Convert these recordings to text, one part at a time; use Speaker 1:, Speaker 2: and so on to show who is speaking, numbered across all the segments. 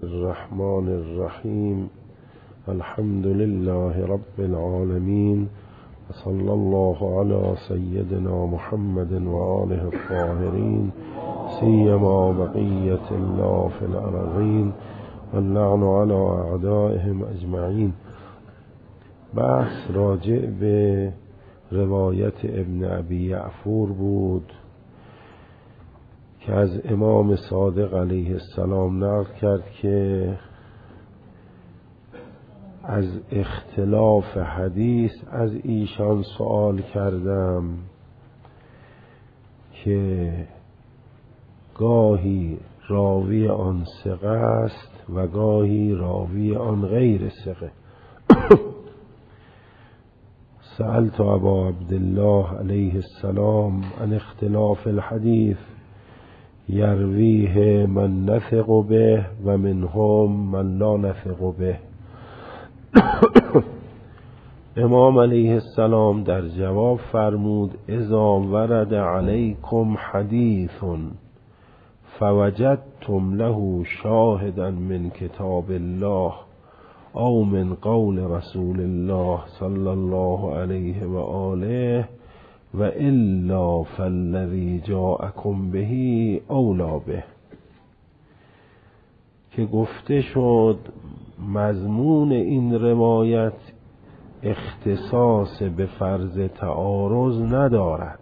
Speaker 1: الرحمن الرحیم الحمد لله رب العالمین صلی الله علی سیدنا محمد و آله الطاهرین سیما بقیة الله فی الارضین واللعن علی اعدائهم اجمعین. بحث راجع به روایت ابن ابی یعفور بود که از امام صادق علیه السلام نقل کرد که از اختلاف حدیث از ایشان سوال کردم که گاهی راوی آن ثقه است و گاهی راوی آن غیر ثقه. سألت ابا عبدالله علیه السلام عن اختلاف الحدیث یرویه من نثق به و منهم من لا نثق به. امام علیه السلام در جواب فرمود اذا ورد علیکم حدیث فوجدتم له شاهدا من کتاب الله او من قول رسول الله صلی الله علیه و آله و الا فالذی جاءکم به اولا به، که گفته شد مضمون این روایت اختصاص به فرض تعارض ندارد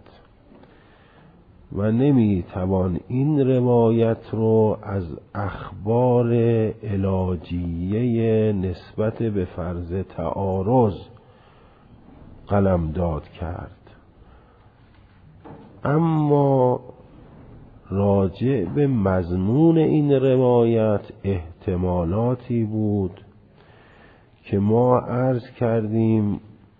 Speaker 1: و نمیتوان این روایت رو از اخبار علاجیه نسبت به فرض تعارض قلمداد کرد. اما راجع به مضمون این روایت احتمالاتی بود که ما عرض کردیم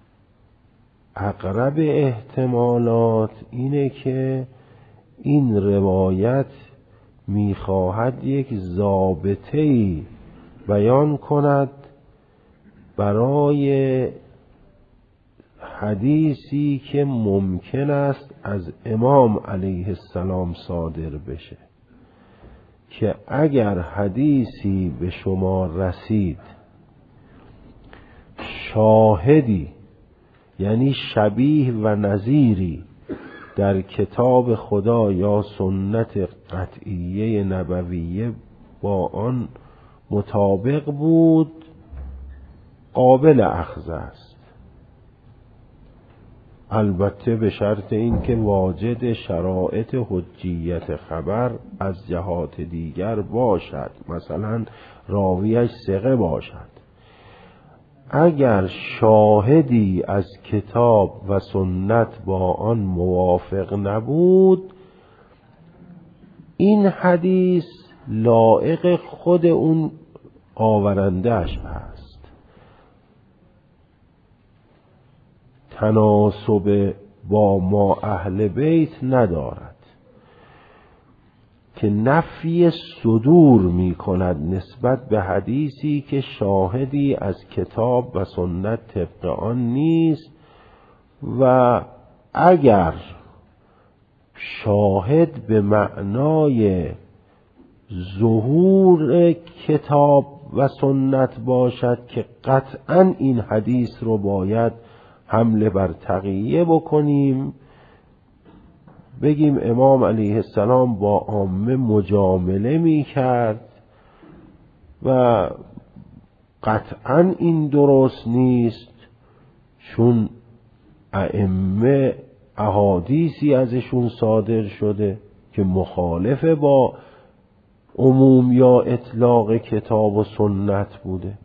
Speaker 1: اقرب احتمالات اینه که این روایت میخواهد یک ضابطه‌ای بیان کند برای حدیثی که ممکن است از امام علیه السلام صادر بشه، که اگر حدیثی به شما رسید شاهدی یعنی شبیه و نظیری در کتاب خدا یا سنت قطعیه نبویه با آن مطابق بود، قابل اخذ است، البته به شرط اینکه واجد شرایط حجیت خبر از جهات دیگر باشد، مثلا راویش ثقه باشد. اگر شاهدی از کتاب و سنت با آن موافق نبود، این حدیث لایق خود اون آورندهش هست، تناسب با ما اهل بیت ندارد که نفی صدور می کند نسبت به حدیثی که شاهدی از کتاب و سنت طبق آن نیست. و اگر شاهد به معنای ظهور کتاب و سنت باشد که قطعا این حدیث رو باید حمله بر تقیه بکنیم، بگیم امام علیه السلام با عامه مجامله می کرد و قطعا این درست نیست، چون ائمه احادیثی ازشون صادر شده که مخالف با عموم یا اطلاق کتاب و سنت بوده.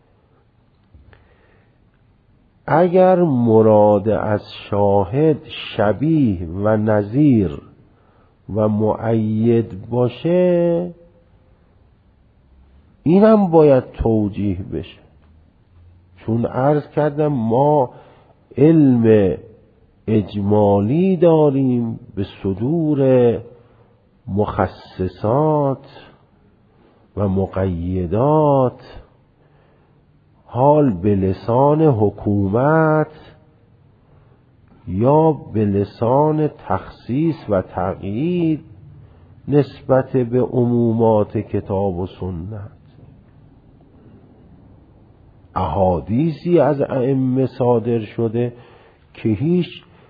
Speaker 1: اگر مراد از شاهد شبیه و نظیر و مؤید باشه، اینم باید توجیه بشه، چون عرض کردم ما علم اجمالی داریم به صدور مخصصات و مقیدات، حال به لسان حکومت یا به لسان تخصیص و تقیید نسبت به عمومات کتاب و سنت. احادیثی از ائمه صادر شده که هیچ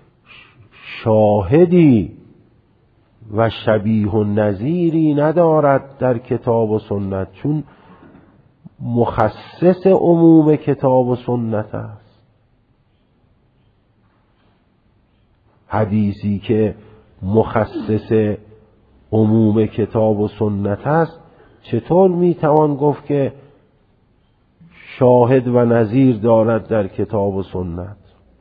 Speaker 1: شاهدی و شبیه و نظیری ندارد در کتاب و سنت، چون مخصص عموم کتاب و سنت است. حدیثی که مخصص عموم کتاب و سنت است چطور میتوان گفت که شاهد و نظیر دارد در کتاب و سنت؟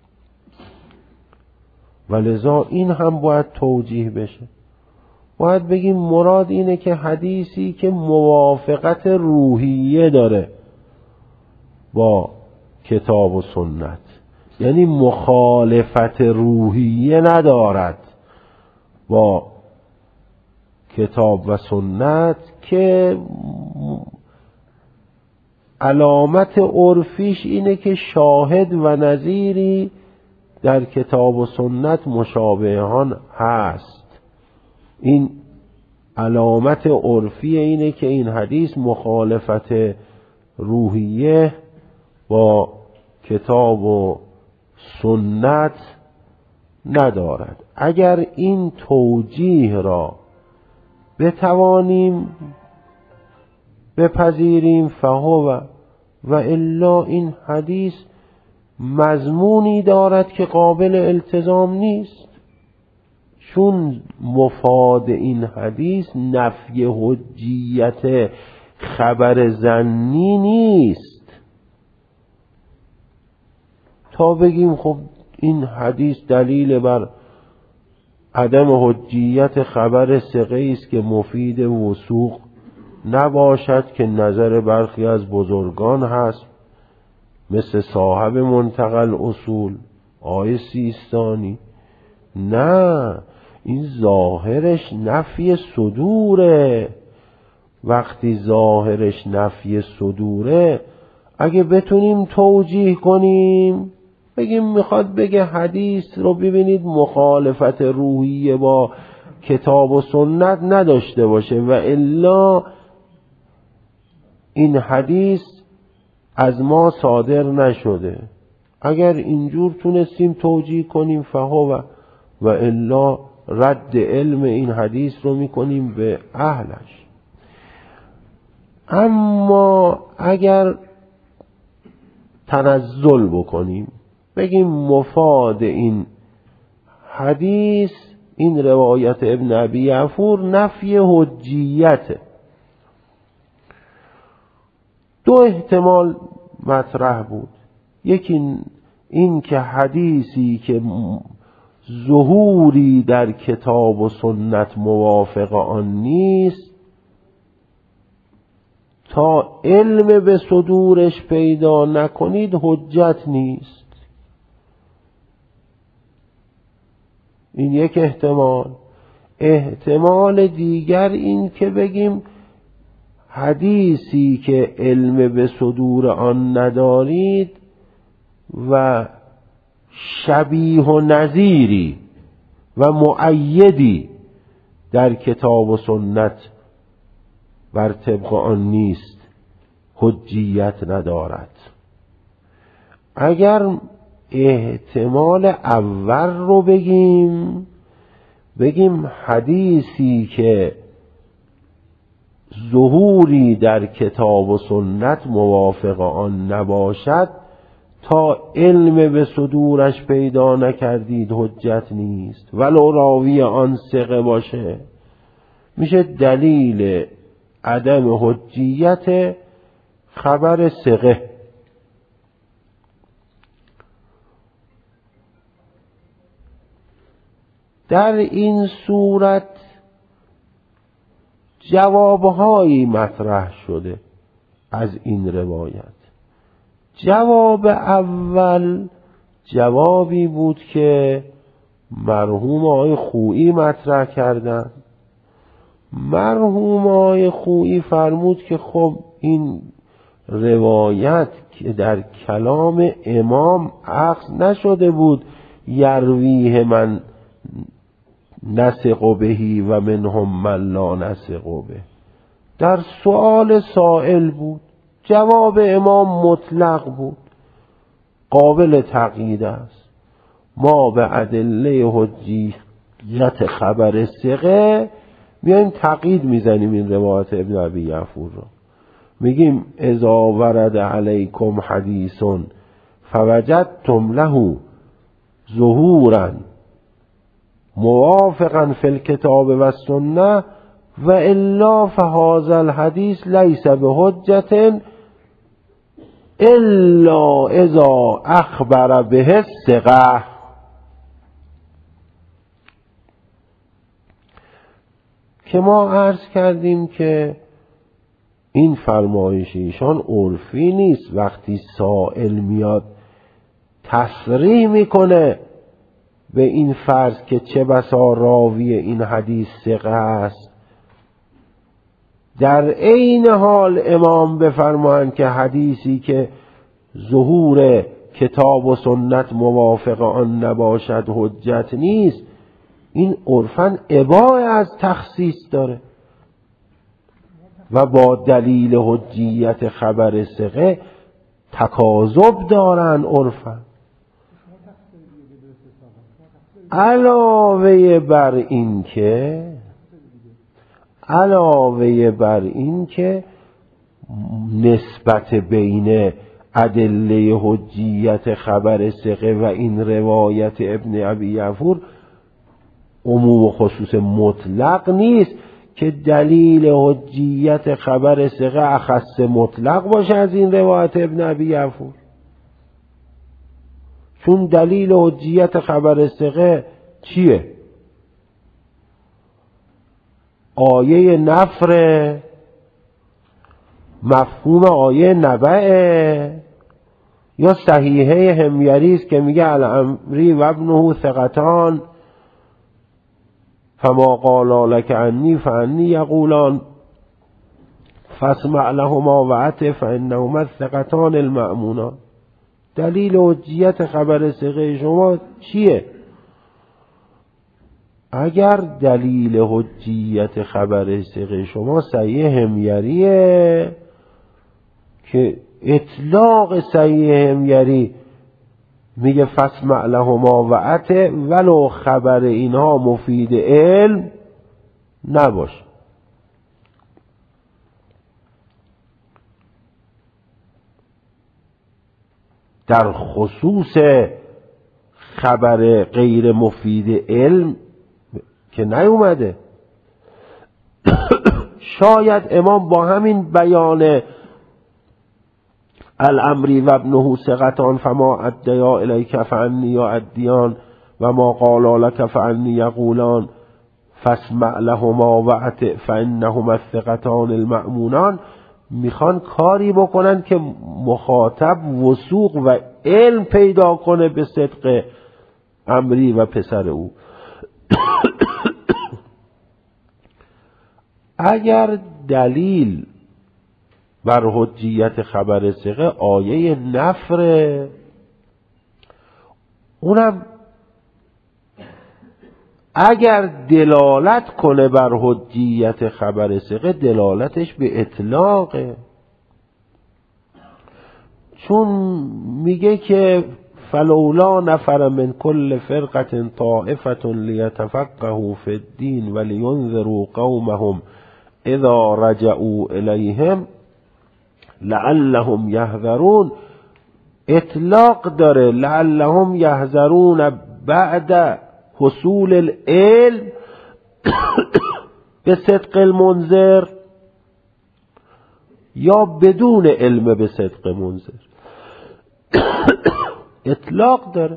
Speaker 1: ولذا این هم باید توجیه بشه. باید بگیم مراد اینه که حدیثی که موافقت روحیه داره با کتاب و سنت، یعنی مخالفت روحیه ندارد با کتاب و سنت، که علامت عرفیش اینه که شاهد و نظیری در کتاب و سنت مشابهان هست. این علامت عرفی اینه که این حدیث مخالفت روحیه با کتاب و سنت ندارد. اگر این توجیه را بتوانیم بپذیریم فهو، و الا این حدیث مضمونی دارد که قابل التزام نیست، چون مفاد این حدیث نفی حجیت خبر ظنی نیست تا بگیم خب این حدیث دلیل بر عدم حجیت خبر ثقه است که مفید وثوق نباشد، که نظر برخی از بزرگان هست مثل صاحب منتقل اصول آقای سیستانی. نه، این ظاهرش نفی صدوره. وقتی ظاهرش نفی صدوره، اگه بتونیم توجیه کنیم بگیم میخواد بگه حدیث رو ببینید مخالفت روحیه با کتاب و سنت نداشته باشه، و الا این حدیث از ما صادر نشده. اگر اینجور تونستیم توجیه کنیم فهو، و الا رد علم این حدیث رو میکنیم به اهلش. اما اگر تنزل بکنیم بگیم مفاد این حدیث، این روایت ابن ابی عفور نفی حجیته، دو احتمال مطرح بود. یکی این که حدیثی که ظهوری در کتاب و سنت موافق آن نیست، تا علم به صدورش پیدا نکنید حجت نیست. این یک احتمال. احتمال دیگر این که بگیم حدیثی که علم به صدور آن ندارید و شبیه و نظیری و مؤیدی در کتاب و سنت بر طبق آن نیست، حجیت ندارد. اگر احتمال اول رو بگیم حدیثی که ظهوری در کتاب و سنت موافق آن نباشد، تا علم به صدورش پیدا نکردید حجت نیست، ولو راوی آن ثقه باشه، میشه دلیل عدم حجیت خبر ثقه. در این صورت جوابهایی مطرح شده از این روایت. جواب اول جوابی بود که مرحوم آقای خویی مطرح کردن. مرحوم آقای خویی فرمود که خب این روایت که در کلام امام اخذ نشده بود، یرویه من نثق بهی و منهم من لا نثق به، در سؤال سائل بود. جواب امام مطلق بود، قابل تقیید است. ما به ادله حجیت خبر ثقه میایم تقیید میزنیم این روایت ابن ابی یعفور را، میگیم اذا ورد علیکم حدیث فوجدتم له ظهورا موافقا فی الکتاب و السنه و الا فهذا الحدیث لیس بحجة الا اذا اخبر به الثقه. که ما عرض کردیم که این فرمایش ایشان عرفی نیست. وقتی سائل میاد تصریح میکنه به این فرض که چه بسا راوی این حدیث ثقه است، در عین حال امام بفرمایند که حدیثی که ظهور کتاب و سنت موافق آن نباشد حجت نیست، این عرفاً اباحه از تخصیص داره و با دلیل حجیت خبر ثقه تکاذب دارن عرفاً. علاوه بر این که نسبت بین ادله حجیت خبر ثقه و این روایت ابن ابی یعفور عموم و خصوص مطلق نیست که دلیل حجیت خبر ثقه اخص مطلق باشه از این روایت ابن ابی یعفور. چون دلیل حجیت خبر ثقه چیه؟ آیه نفر، مفهوم آیه نبعه، یا صحیحه همیری است که میگه الامری و ابنه ثقتان فما قالا لك عنی فعنی یقولان فاسمع لهما وعطف فانهما الثقتان المأمونان. دلیل حجیت خبر ثقه شما چیه؟ اگر دلیل حجیت خبر ثقه شما صحیح همیریه که اطلاق صحیح همیری میگه فاسمع لهما وعطف، ولو خبر اینها مفید علم نباشه. در خصوص خبر غیر مفید علم که نیومده. شاید امام با همین بیان الامری و ابنه ثقتان فما ادیا الیک فعنی یعدیان و ما قالا لک فعنی یقولان فاسمع لهما وعطف فانهما الثقتان المأمونان میخوان کاری بکنن که مخاطب وثوق و علم پیدا کنه به صدق امری و پسر او. اگر دلیل بر حجیت خبر ثقه آیه نفره، اونم اگر دلالت کنه بر حجیت خبر ثقه دلالتش به اطلاقه، چون میگه که فلولا نفر من كل فرقة طائفة لیتفقهوا فی الدین ولینذروا قومهم اذا رجعوا الیهم لعلهم یحذرون. اطلاق داره، لعلهم یحذرون بعد حصول العلم به صدق المنذر یا بدون علم به صدق منذر. اطلاق داره.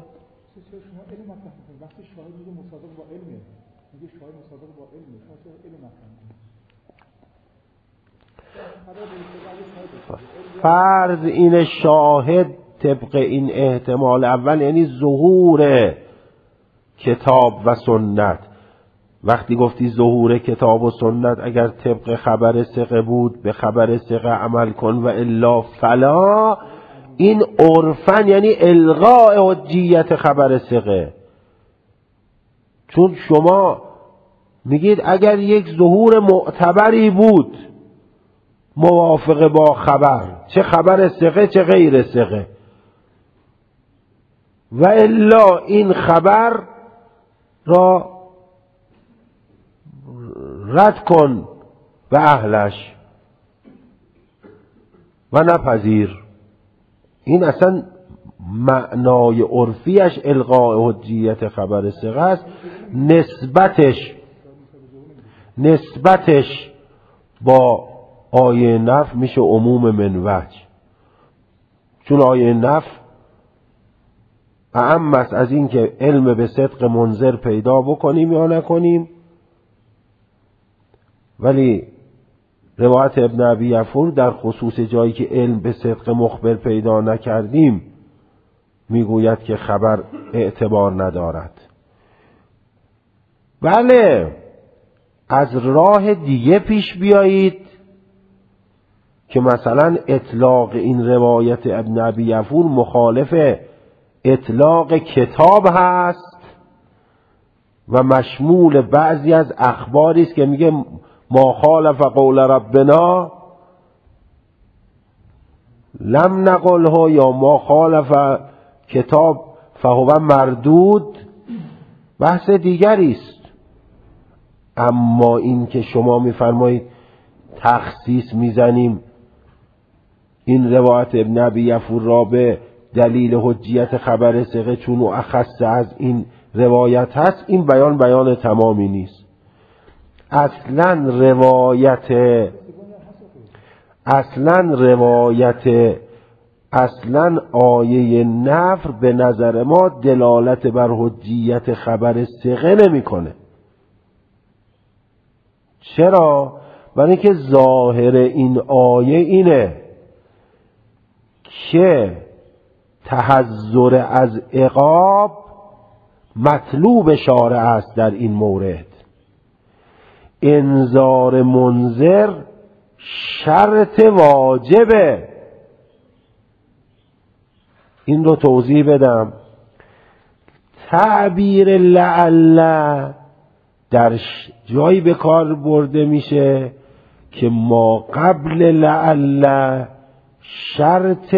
Speaker 1: فرض این شاهد طبق این احتمال اول یعنی ظهور کتاب و سنت. وقتی گفتی ظهور کتاب و سنت اگر طبق خبر ثقه بود به خبر ثقه عمل کن و الا فلا، این عرفاً یعنی الغاء حجیت خبر ثقه. چون شما میگید اگر یک ظهور معتبری بود موافق با خبر، چه خبر ثقه چه غیر ثقه، و الا این خبر را رد کن به اهلش و نپذیر. این اصلا معنای عرفیش الغاء حجیت خبر ثقه است. نسبتش با آیه نفی میشه عموم من وجه، چون آیه نفی اعم است از این که علم به صدق منذر پیدا بکنیم یا نکنیم، ولی روایت ابن ابی یفور در خصوص جایی که علم به صدق مخبر پیدا نکردیم میگوید که خبر اعتبار ندارد. بله، از راه دیگه پیش بیایید که مثلا اطلاق این روایت ابن ابی یفور مخالف اطلاق کتاب هست و مشمول بعضی از اخباری است که میگه ما خالف قول ربنا لم نقله، یا ما خالف کتاب فهو مردود، بحث دیگری است. اما این که شما میفرمایید تخصیص میزنیم این روایت ابن ابی یفور را به دلیل حجیت خبر ثقه چون و اخص از این روایت هست، این بیان تمامی نیست. اصلا آیه نفر به نظر ما دلالت بر حجیت خبر ثقه نمیکنه. چرا؟ برای اینکه ظاهر این آیه اینه که تحذر از عقاب مطلوب شارع است. در این مورد انذار منذر شرط واجبه. این رو توضیح بدم. تعبیر لعل در جایی به کار برده میشه که ما قبل لعل شرط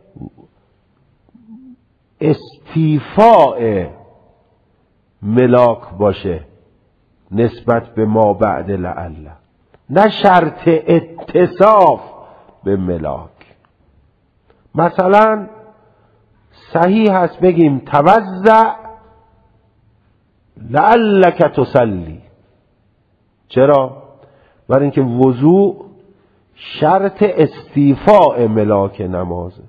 Speaker 1: استیفاء ملاک باشه نسبت به ما بعد لعل، نه شرط اتصاف به ملاک. مثلا صحیح هست بگیم توضع لعلک تصلی. چرا؟ برای اینکه وضوء شرط استیفاء ملاک نمازه.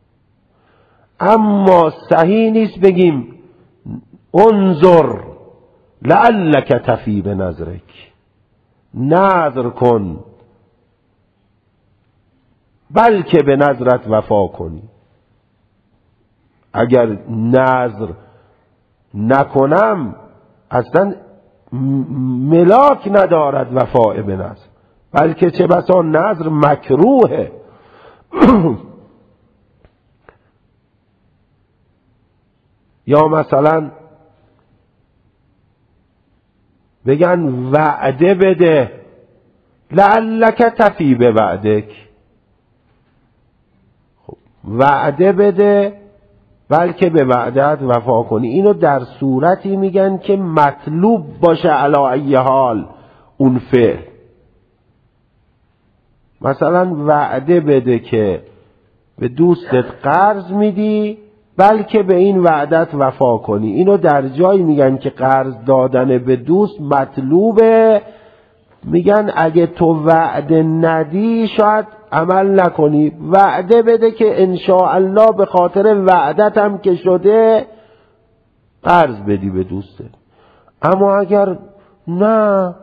Speaker 1: اما صحیح نیست بگیم انظر لعلک تفی به نظرک، نظر کن بلکه به نظرت وفا کنی. اگر نظر نکنم اصلا ملاک ندارد وفا به نظر، بلکه چه بسا نظر مکروهه. یا مثلا بگن وعده بده لعلک تفی به وعدک. خب وعده بده بلکه به وعدت وفا کنی. اینو در صورتی میگن که مطلوب باشه علی ای حال اون فعل. مثلا وعده بده که به دوستت قرض میدی بلکه به این وعدت وفا کنی. اینو در جایی میگن که قرض دادن به دوست مطلوبه، میگن اگه تو وعده ندی شاید عمل نکنی، وعده بده که انشاءالله به خاطر وعدت هم که شده قرض بدی به دوستت. اما اگر نه،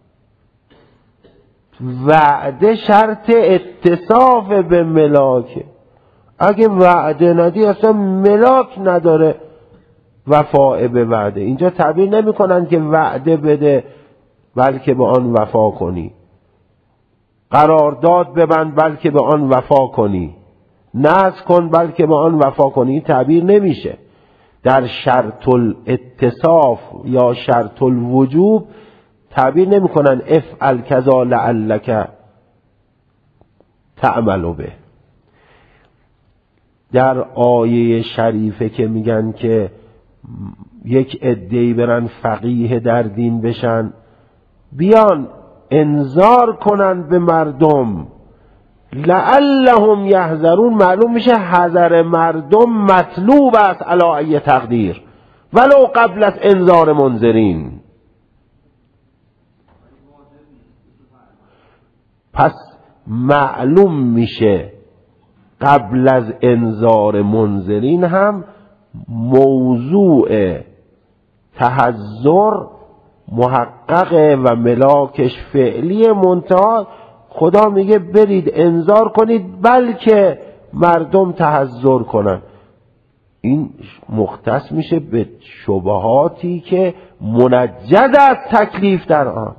Speaker 1: وعده شرط اتصاف به ملاکه. اگه وعده ندی اصلا ملاک نداره وفا به وعده. اینجا تعبیر نمی کنن که وعده بده بلکه به آن وفا کنی، قرارداد ببند بلکه به آن وفا کنی، نذر کن بلکه به آن وفا کنی. این تعبیر نمیشه. در شرط الاتصاف یا شرط الوجوب تعبیر نمی کنن افعل کذا لعلک تعمل به. در آیه شریفه که میگن که یک عده‌ای برن فقیه در دین بشن، بیان انذار کنن به مردم لعلهم یحذرون، معلوم میشه حذر مردم مطلوب است علی ای تقدیر ولو قبل از انذار منذرین. پس معلوم میشه قبل از انذار منذرین هم موضوع تحذر محققه و ملاکش فعلی، منتها خدا میگه برید انذار کنید بلکه مردم تحذر کنن. این مختص میشه به شبهاتی که منجز از تکلیف در آن،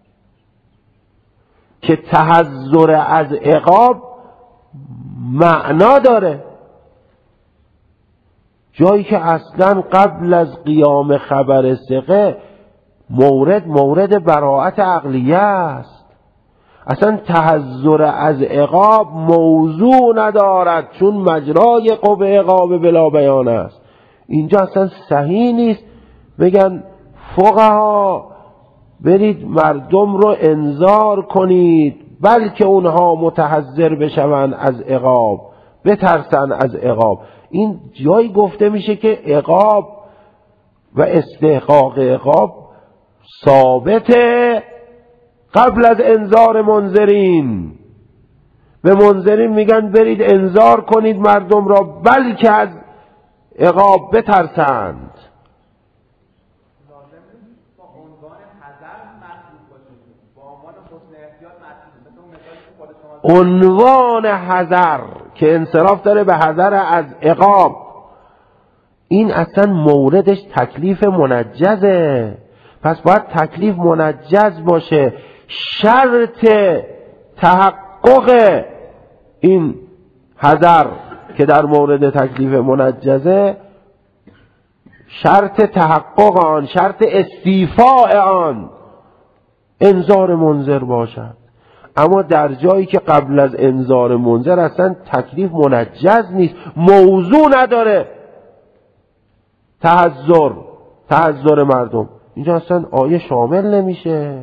Speaker 1: که تحذر از عقاب معنا داره، جایی که اصلا قبل از قیام خبر ثقه مورد براءت عقلیه است. اصلا تحذر از عقاب موضوع ندارد، چون مجرای قوه عقاب بلا بیان است. اینجا اصلا صحیح نیست بگن فقها برید مردم رو انذار کنید بلکه اونها متحذر بشون از عقاب، بترسن از عقاب. این جایی گفته میشه که عقاب و استحقاق عقاب ثابته قبل از انذار منذرین. به منذرین میگن برید انذار کنید مردم را بلکه از عقاب بترسند. عنوان حذر که انصراف داره به حذر از عقاب، این اصلا موردش تکلیف منجزه. پس باید تکلیف منجز باشه. شرط تحقق این حذر که در مورد تکلیف منجزه، شرط تحقق آن، شرط استیفاء آن انذار منذر باشد. اما در جایی که قبل از انذار منذر اصلا تکلیف منجز نیست، موضوع نداره تحذر مردم، اینجا اصلا آیه شامل نمیشه.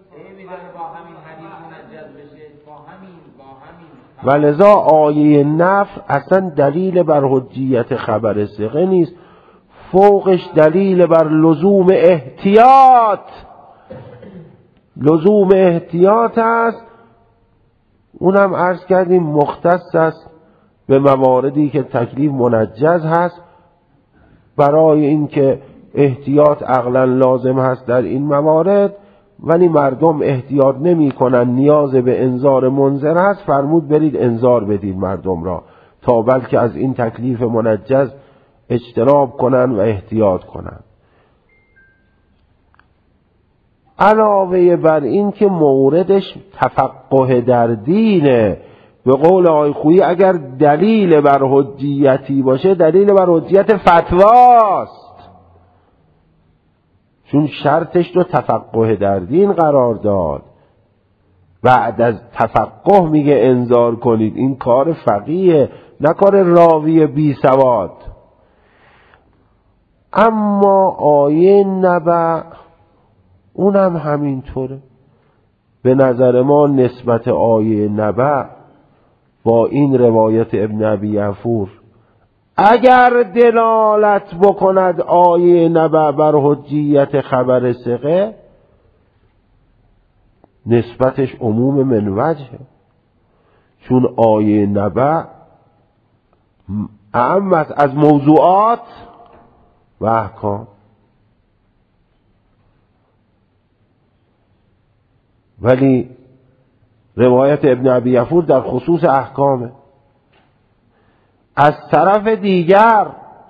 Speaker 1: و لذا آیه نفی اصلا دلیل بر حجیت خبر ثقه نیست، فوقش دلیل بر لزوم احتیاط است. اونم عرض کردیم مختص است به مواردی که تکلیف منجز هست، برای اینکه احتیاط عقلا لازم هست در این موارد، ولی مردم احتیاط نمی کنن، نیاز به انذار منذر هست، فرمود برید انذار بدید مردم را تا بلکه از این تکلیف منجز اجتناب کنن و احتیاط کنن. علاوه بر این که موردش تفقه در دینه، به قول آقای خویی اگر دلیل بر حجیتی باشه دلیل بر حجیت فتواست، چون شرطش رو تفقه در دین قرار داد. بعد از تفقه میگه انذار کنید، این کار فقیه نه کار راوی بی سواد. اما آیه نبع اونم همینطوره. به نظر ما نسبت آیه نبع با این روایت ابن ابی یعفور اگر دلالت بکند آیه نبع بر حجیت خبر ثقه، نسبتش عموم من وجهه، چون آیه نبع اعم از موضوعات و احکام. ولی روایت ابن ابی یعفور در خصوص احکامه. از طرف دیگر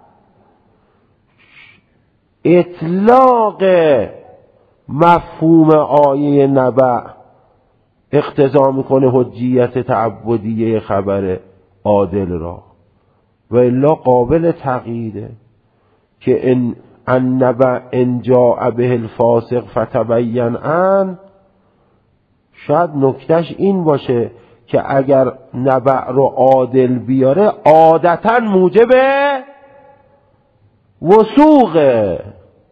Speaker 1: اطلاق مفهوم آیه نبع اقتضا میکنه حجیت تعبدیه خبر عادل را، و الا قابل تقییده که ان النبع ان جاء به الفاسق فتبین ان، شاید نکتهش این باشه که اگر نبع رو عادل بیاره عادتاً موجب وثوقه،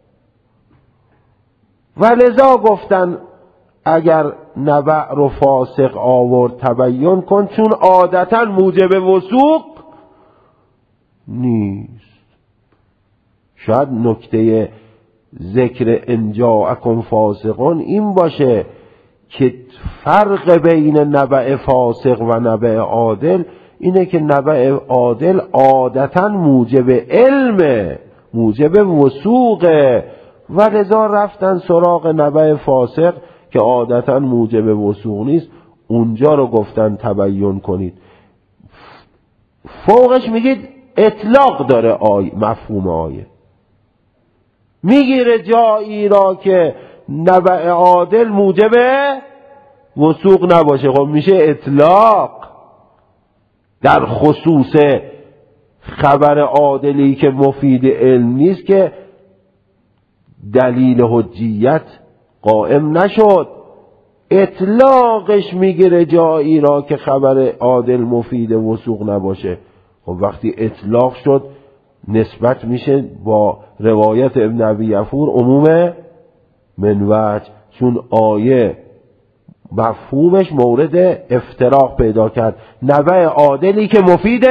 Speaker 1: و لذا گفتن اگر نبع رو فاسق آورد تبیین کن، چون عادتاً موجب وثوق نیست. شاید نکته ذکر ان جاءکم فاسقون این باشه که فرق بین نبع فاسق و نبع عادل اینه که نبع عادل عادتاً موجب علم، موجب وثوقه، و لذا رفتن سراغ نبع فاسق که عادتاً موجب وثوق نیست، اونجا رو گفتن تبیین کنید. فوقش میگید اطلاق داره مفهوم آیه، میگیره جایی را که نبع عادل موجب وثوق نباشه، خب میشه اطلاق در خصوص خبر عادلی که مفید علم نیست که دلیل حجیت قائم نشد. اطلاقش میگیره جایی را که خبر عادل مفید وثوق نباشه. خب وقتی اطلاق شد نسبت میشه با روایت ابن ابی یفور عموم من وجه، چون آیه مفهومش مورد افتراق پیدا کرد. نبع عادلی که مفید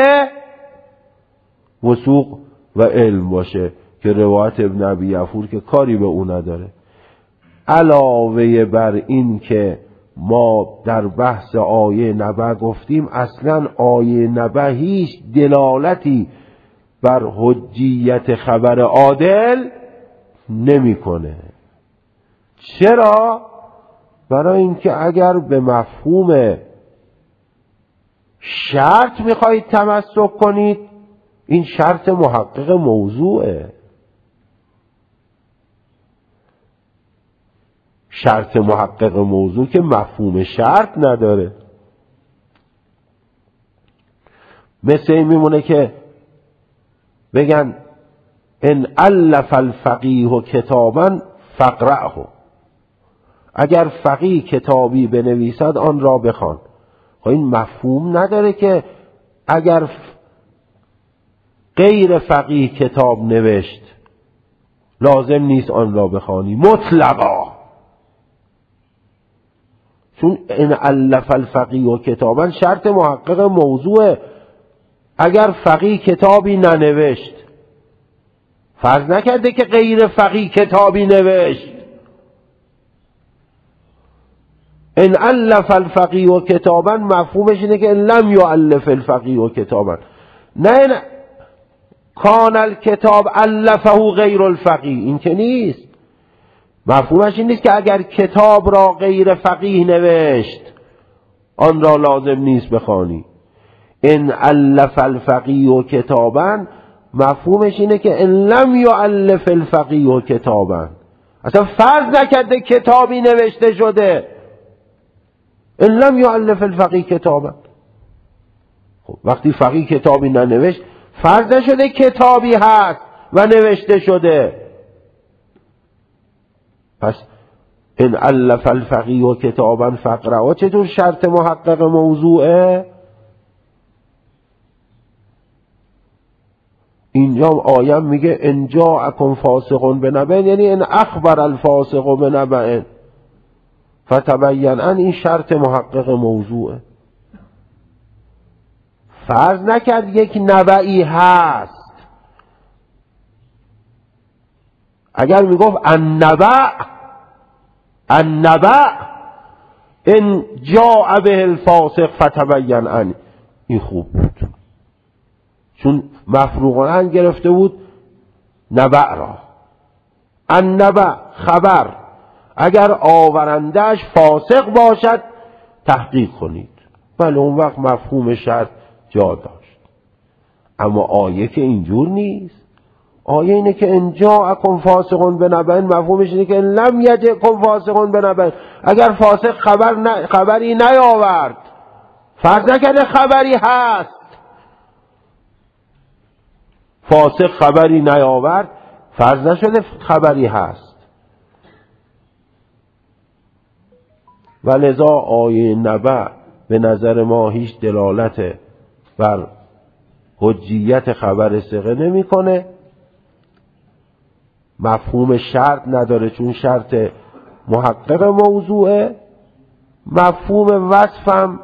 Speaker 1: وثوق و علم باشه که روایت ابن ابی یفور که کاری به اون نداره. علاوه بر این که ما در بحث آیه نبع گفتیم اصلا آیه نبع هیچ دلالتی بر حجیت خبر عادل نمیکنه. چرا؟ برای اینکه اگر به مفهوم شرط میخواهید تمسک کنید، این شرط محقق موضوعه. شرط محقق موضوع که مفهوم شرط نداره. مثل این میمونه که بگن ان الف الفقیه کتابا فقرأه، اگر فقیه کتابی بنویسد آن را بخوان. خب این مفهوم نداره که اگر غیر فقیه کتاب نوشت لازم نیست آن را بخوانی مطلقا، چون ان الف الفقیه کتابا شرط محقق موضوع. اگر فقیه کتابی ننوشت، فرض نکرده که غیر فقیه کتابی نوشت. ان الف الفقیه کتابا مفهومش اینه که لم یؤلف الفقیه کتابا، نه کان الکتاب الفه غیر الفقیه، این که نیست. مفهومش این نیست که اگر کتاب را غیر فقیه نوشت آن را لازم نیست بخوانی. ان الف الفقیه کتابا مفهومش اینه که ان لم یؤلف الفقیه کتابا، اصلا فرض نکرده کتابی نوشته شده. ان لم یؤلف الفقیه کتابا، خب وقتی فقیه کتابی ننوشت فرض نشده کتابی هست و نوشته شده. پس ان الف الفقیه کتابا فقرأه چطور شرط محقق موضوعه؟ اینجا آیه میگه ان جاءکم فاسق بنبأ، یعنی ان اخبر الفاسق بنبأ فتبین، این شرط محقق موضوعه. فرض نکرد یک نبعی هست. اگر میگفت النبأ ان جاء به الفاسق فتبین ان، این خوب بود، چون مفروغان گرفته بود نبأ را. النبأ خبر، اگر آورندهش فاسق باشد تحقیق کنید. بله اون وقت مفهوم شرط جا داشت. اما آیه که اینجور نیست. آیه اینه که ان جاءکم فاسق بنبأ، مفهومش اینه که لم یجئکم فاسق بنبأ، اگر فاسق خبری نیاورد، فرض نکنه خبری هست، فاسق خبری نیاورد، فرض نشده خبری هست. و لذا آیه نبأ به نظر ما هیچ دلالت بر حجیت خبر ثقه نمیکنه، مفهوم شرط نداره چون شرط محقق موضوعه، مفهوم وصفم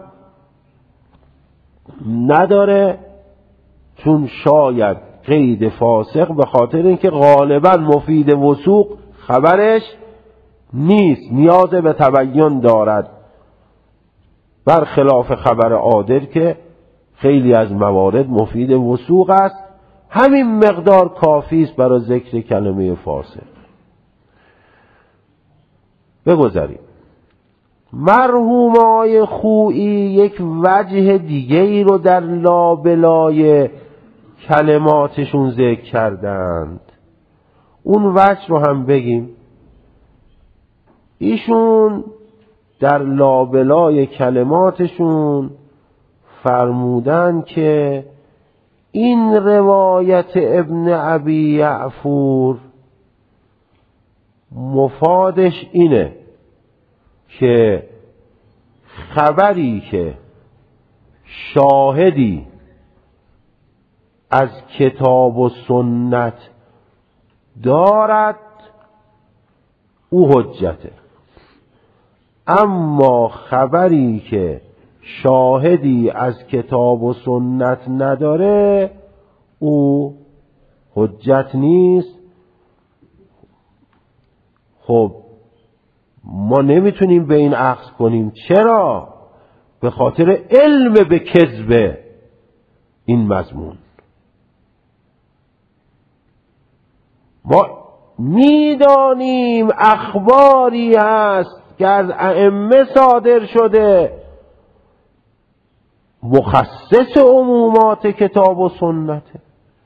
Speaker 1: نداره چون شاید قید فاسق به خاطر اینکه غالبا مفید وثوق خبرش نیست، نیاز به تبیین دارد، برخلاف خبر عادل که خیلی از موارد مفید وثوق است. همین مقدار کافی است برای ذکر کلمه فاسق. بگذاریم مرحوم آقای خویی یک وجه دیگه ای رو در لابلای کلماتشون ذکر کردند، اون وجه رو هم بگیم. ایشون در لابلای کلماتشون فرمودن که این روایت ابن ابی یعفور مفادش اینه که خبری که شاهدی از کتاب و سنت دارد او حجته، اما خبری که شاهدی از کتاب و سنت نداره او حجت نیست. خب ما نمیتونیم به این اخذ کنیم. چرا؟ به خاطر علم به کذب این مضمون. ما میدانیم اخباری هست که از ائمه صادر شده مخصص عمومات کتاب و سنته،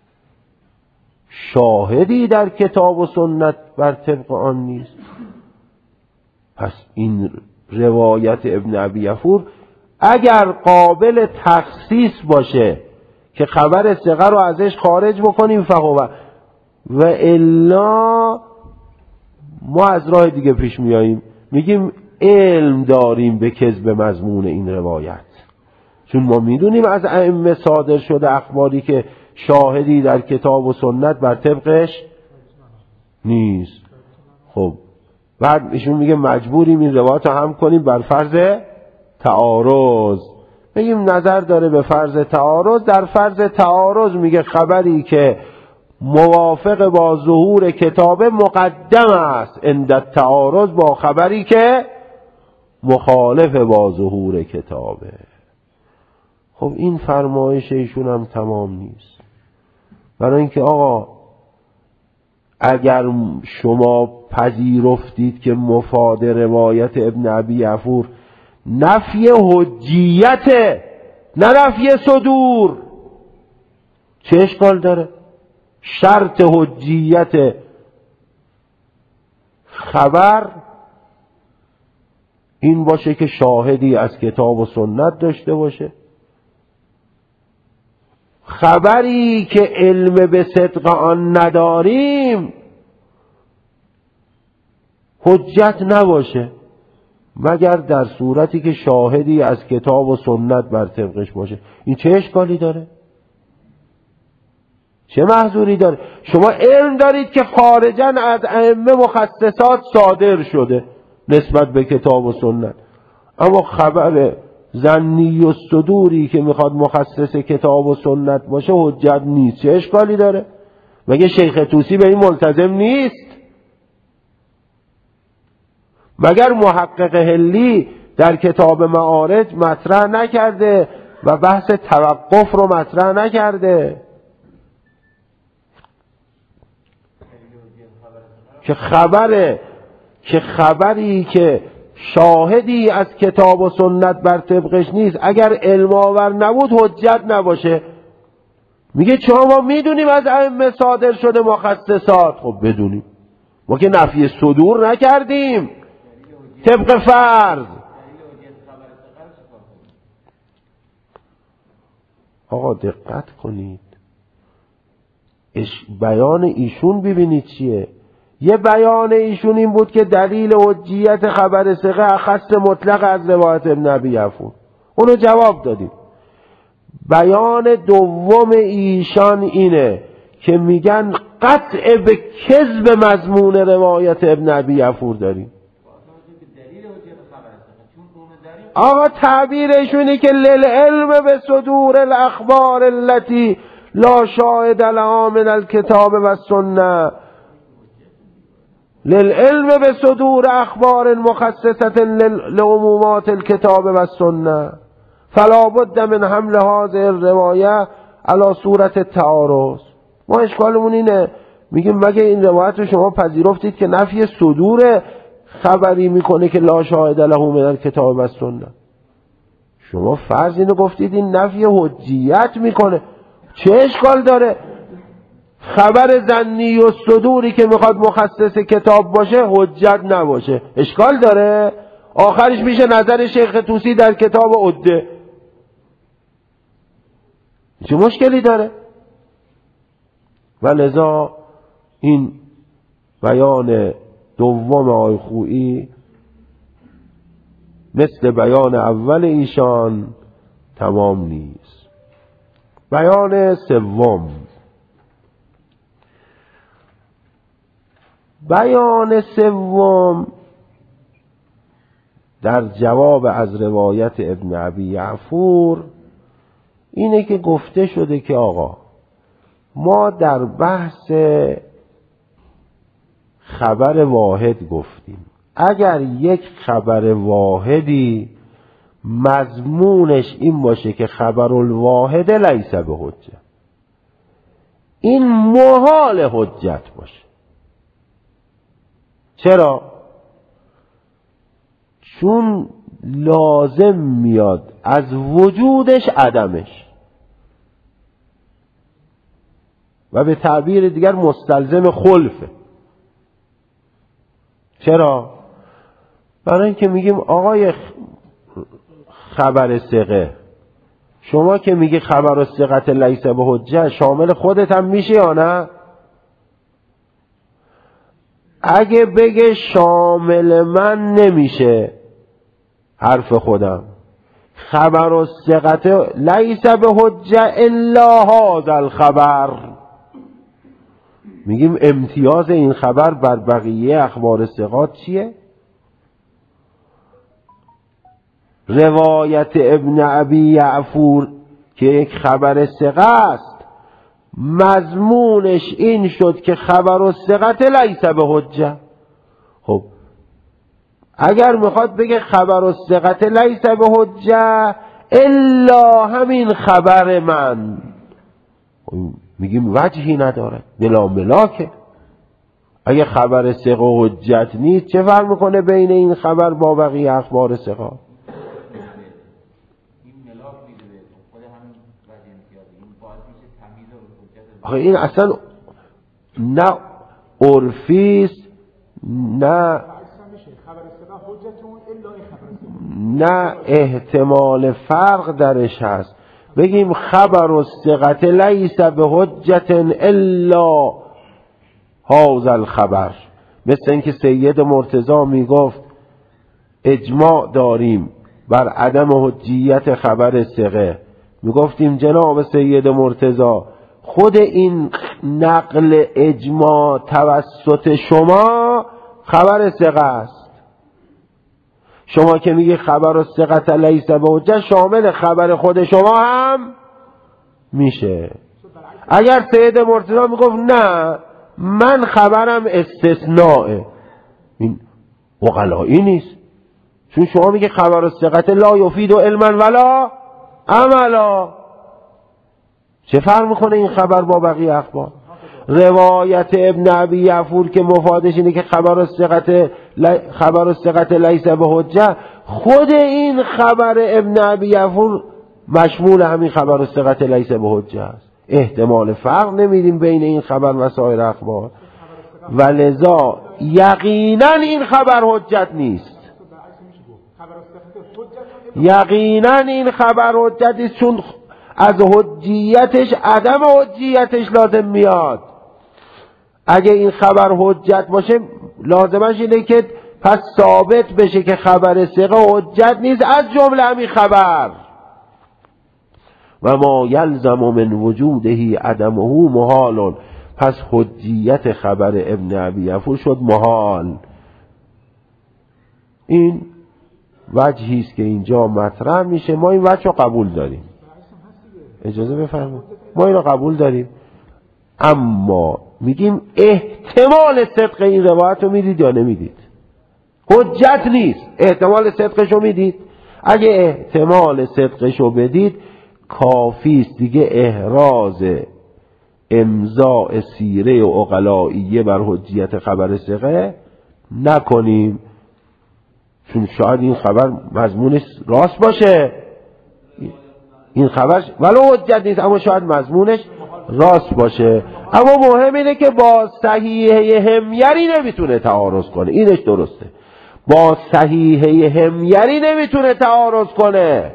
Speaker 1: شاهدی در کتاب و سنت بر طبق آن نیست. پس این روایت ابن ابی یعفور اگر قابل تخصیص باشه که خبر ثقه رو ازش خارج بکنیم فهو، و الا ما از راه دیگه پیش میاییم میگیم علم داریم به کذب مضمون این روایت، چون ما میدونیم از ائمه صادر شده اخباری که شاهدی در کتاب و سنت بر طبقش نیست. خب بعد ایشون میگه مجبوریم این روایت رو هم کنیم بر فرض تعارض. بگیم نظر داره به فرض تعارض. در فرض تعارض میگه خبری که موافق با ظهور کتاب مقدم است عند تعارض با خبری که مخالف با ظهور کتابه. خب این فرمایش ایشون هم تمام نیست، برای اینکه آقا اگر شما پذیرفتید که مفاد روایت ابن ابی یعفور نفی حجیت نه نفی صدور، چه اشکال داره؟ شرط حجیت خبر این باشه که شاهدی از کتاب و سنت داشته باشه. خبری که علم به صدق آن نداریم حجت نباشه مگر در صورتی که شاهدی از کتاب و سنت بر طبقش باشه. این چه اشکالی داره؟ چه محذوری داره؟ شما علم دارید که خارجاً از ائمه مخصصات صادر شده نسبت به کتاب و سنت، اما خبر ظنی و صدوری که میخواد مخصص کتاب و سنت باشه حجت نیست. چه اشکالی داره؟ مگه شیخ طوسی به این ملتزم نیست؟ مگر محقق حلی در کتاب معارج مطرح نکرده و بحث توقف رو مطرح نکرده که خبری که شاهدی از کتاب و سنت بر طبقش نیست اگر علم آور نبود حجت نباشه؟ میگه چون ما میدونیم از ائمه صادر شده مخصصات. خب بدونیم، ما که نفی صدور نکردیم طبق فرض. آقا دقت کنید، بیان ایشون ببینید چیه. یه بیان ایشون این بود که دلیل حجیت خبر ثقه اخص مطلق از روایت ابن ابی یعفور. اونو جواب دادیم. بیان دوم ایشان اینه که میگن قطع به کذب مضمون روایت ابن ابی یعفور داریم. آقا تعبیرشونی که للعلم به صدور الاخبار التي لا شاهد لها من الكتاب و السنه، للعلم به صدور اخبار مخصصه لعمومات الكتاب و السنه فلا بد من حمل هذه الروایه على صورت التعارض. ما اشکالمون اینه، میگیم مگه این روایت رو شما پذیرفتید که نفی صدور خبری میکنه که لا شاهد له من الکتاب و السنه؟ شما فرض اینو گفتید این نفی حجیت میکنه. چه اشکال داره؟ خبر ظنی و صدوری که میخواد مخصص کتاب باشه حجت نباشه، اشکال داره؟ آخرش میشه نظر شیخ طوسی در کتاب عده، چه مشکلی داره؟ و لذا این بیان دوم آقای خویی مثل بیان اول ایشان تمام نیست. بیان سوم، در جواب از روایت ابن ابی یعفور اینه که گفته شده که آقا ما در بحث خبر واحد گفتیم اگر یک خبر واحدی مضمونش این باشه که خبر الواحد لیس به حجه، این محال حجت باشه. چرا؟ چون لازم میاد از وجودش عدمش و به تعبیر دیگر مستلزم خلفه. چرا؟ برای اینکه میگیم آقای خبر ثقه، شما که میگی خبر و ثقت لیس به حجه شامل خودت هم میشه یا نه؟ اگه بگه شامل من نمیشه حرف خودم، خبر و ثقت لیس به حجه الا هذا الخبر، میگیم امتیاز این خبر بر بقیه اخبار ثقات چیه؟ روایت ابن ابی یعفور که یک خبر ثقه است مضمونش این شد که خبر و ثقت لیس به حجه. خب اگر میخواد بگه خبر و ثقت لیس به حجه الا همین خبر من، میگیم وجهی نداره، بلا ملاکه. اگه خبر ثقه و حجت نیست چه فرق میکنه بین این خبر با بقیه اخبار ثقه؟ آخه این اصلا نه عرفیست نه احتمال فرق درش هست. بگیم خبر و ثقت لیس به حجت الا هذا الخبر، مثل اینکه سید مرتضی میگفت اجماع داریم بر عدم حجیت خبر ثقه، میگفتیم جناب سید مرتضی خود این نقل اجماع توسط شما خبر ثقه است، شما که میگی خبر و ثقت لیس به حجه شامل خبر خود شما هم میشه. اگر سید مرتضی میگفت نه من خبرم استثناءه، این عقلایی نیست، چون شما میگی خبر و ثقت لا یفید علما ولا عملا، چه فرق میکنه این خبر با بقیه اخبار؟ روایت ابن ابی یعفور که مفادش اینه که خبر و ثقت لیس به حجه، خود این خبر ابن ابی یعفور مشمول همین خبر و ثقت لیس به حجه است. احتمال فرق نمیدیم بین این خبر و سایر اخبار و لذا یقینا این خبر حجت نیست. یقینا این خبر حجت نیست، چون از حجیتش عدم حجیتش لازم میاد. اگه این خبر حجت باشه لازمش اینه که پس ثابت بشه که خبر ثقه حجت نیست از جمله همین خبر. و ما یلزم من وجوده عدمه محال. پس حجیت خبر ابن ابی عفور شد محال. این وجهی است که اینجا مطرح میشه. ما این وجه رو قبول داریم. اجازه بفرمایید، ما این رو قبول داریم، اما میگیم احتمال صدق این روایت رو میدید یا نمیدید؟ حجت نیست. احتمال صدقش رو میدید؟ اگه احتمال صدقش رو بدید کافی است دیگه احراز امضاء سیره و عقلائیه بر حجیت خبر ثقه نکنیم، چون شاید این خبر مضمونش راست باشه، این خبر ولو حجت نیست اما شاید مضمونش راست باشه. اما مهم اینه که با صحیحه همیری نمیتونه تعارض کنه. اینش درسته، با صحیحه همیری نمیتونه تعارض کنه.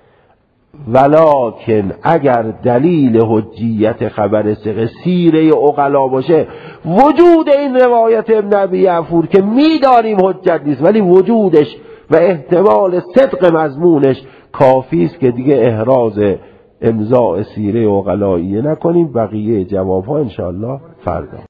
Speaker 1: ولکن اگر دلیل حجیت خبر ثقه سیره عقلا باشه، وجود این روایت ابن ابی عفور که میدانیم حجت نیست ولی وجودش و احتمال صدق مضمونش کافی است که دیگه احراز امضاء سیره عقلائیه نکنیم. بقیه جوابها انشاءالله فردا.